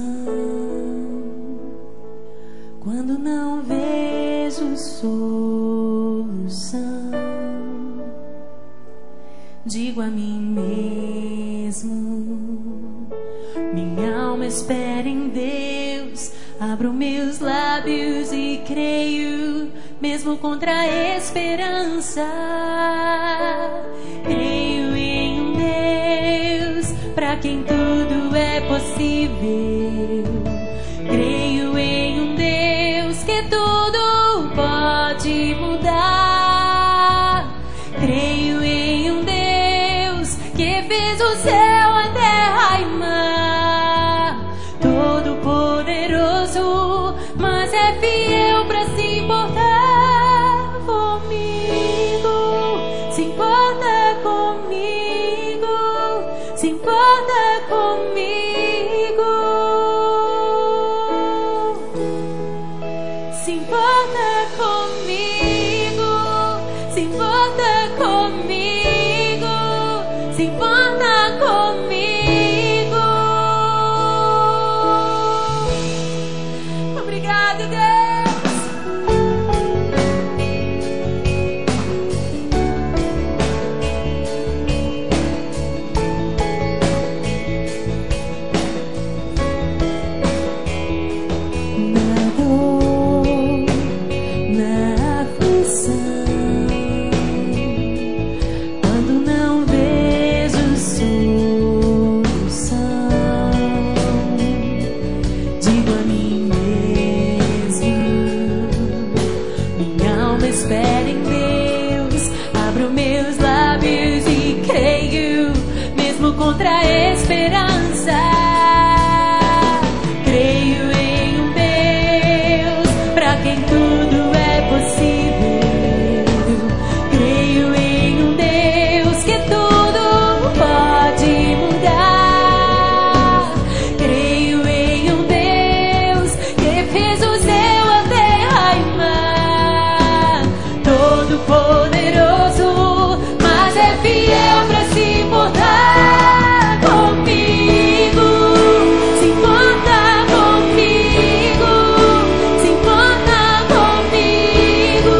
quando não vejo solução, digo a mim mesmo: minha alma espera em Deus. Abro meus lábios e creio, mesmo contra a esperança. Creio em um Deus para quem tudo é possível. Creio em um Deus que tudo pode mudar. Creio em um Deus que fez o céu, a terra e mar, todo poderoso, mas é fiel para se importar comigo. Se importa comigo, se importa comigo, se importa comigo, se importa comigo, se importa comigo. Obrigado, Deus. Na dor, na aflição, quando não vejo solução, digo a mim mesmo: minha alma espera em Deus. Abro meus lábios e creio, mesmo contra a esperança. Creio em um Deus para quem tudo é possível. Creio em um Deus que tudo pode mudar. Creio em um Deus que fez o céu, a terra e mar, todo poderoso, mas é fiel para se importar comigo. Se importa comigo, se importa comigo,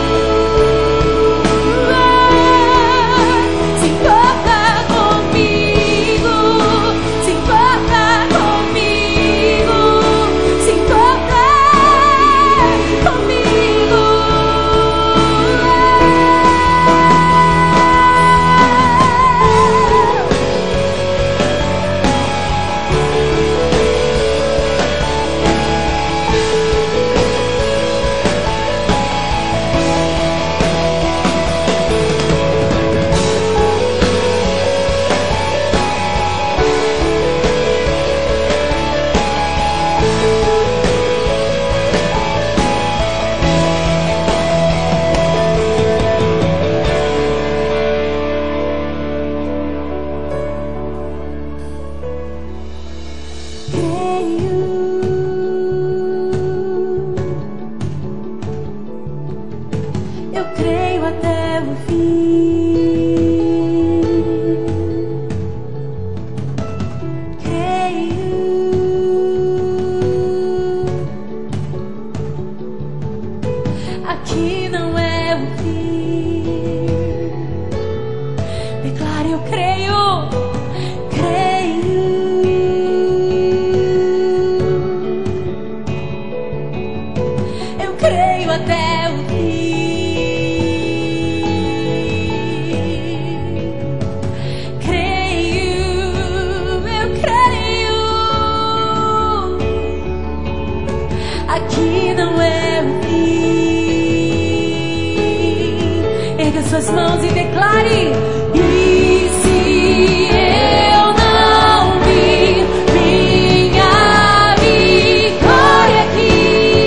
se importa comigo, se importa comigo, se importa comigo. Eu creio até o fim. Creio. Aqui não é o fim. Declare: eu creio. Creio. Eu creio até o fim. Aqui não é o fim. Erga suas mãos e declare: e se eu não vi minha vitória aqui,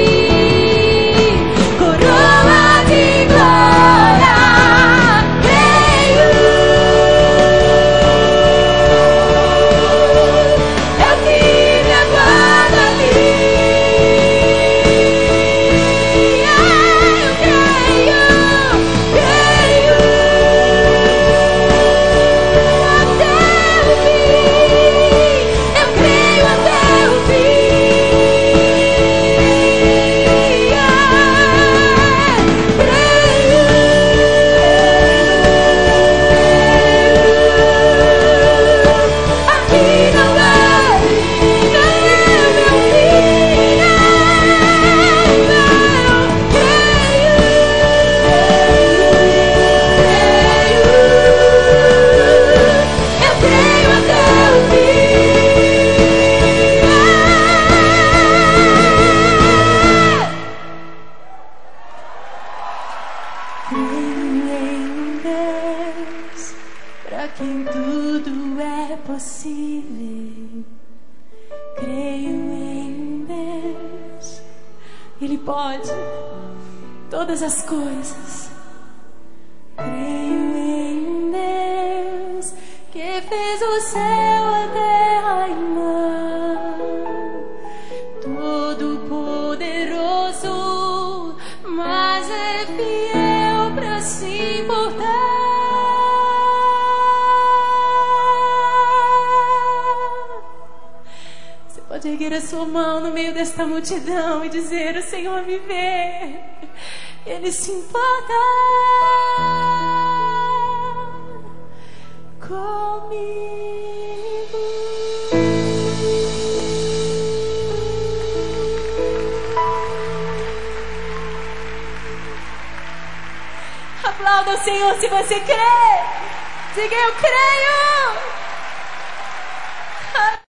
coroa de glória veio. Eu que me aguardo ali. Eu creio. Creio em Deus, Ele pode todas as coisas. Creio em Deus, que fez o céu, a terra e o mar, todo poderoso, mas é fiel pra se importar. Pode erguer a sua mão no meio desta multidão e dizer: o Senhor me vê, Ele se importa comigo. Aplauda o Senhor se você crê. Diga: eu creio.